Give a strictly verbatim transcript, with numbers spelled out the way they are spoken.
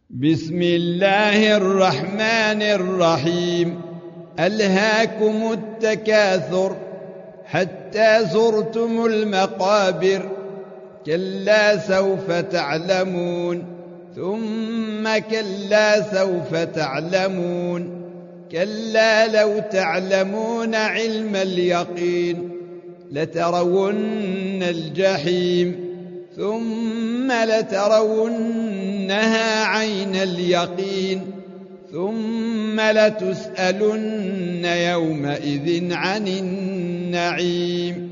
بسم الله الرحمن الرحيم. ألهاكم التكاثر حتى زرتم المقابر، كلا سوف تعلمون ثم كلا سوف تعلمون، كلا لو تعلمون علم اليقين لترون الجحيم ثم لترونها عين اليقين ثم لتسألن يومئذ عن النعيم.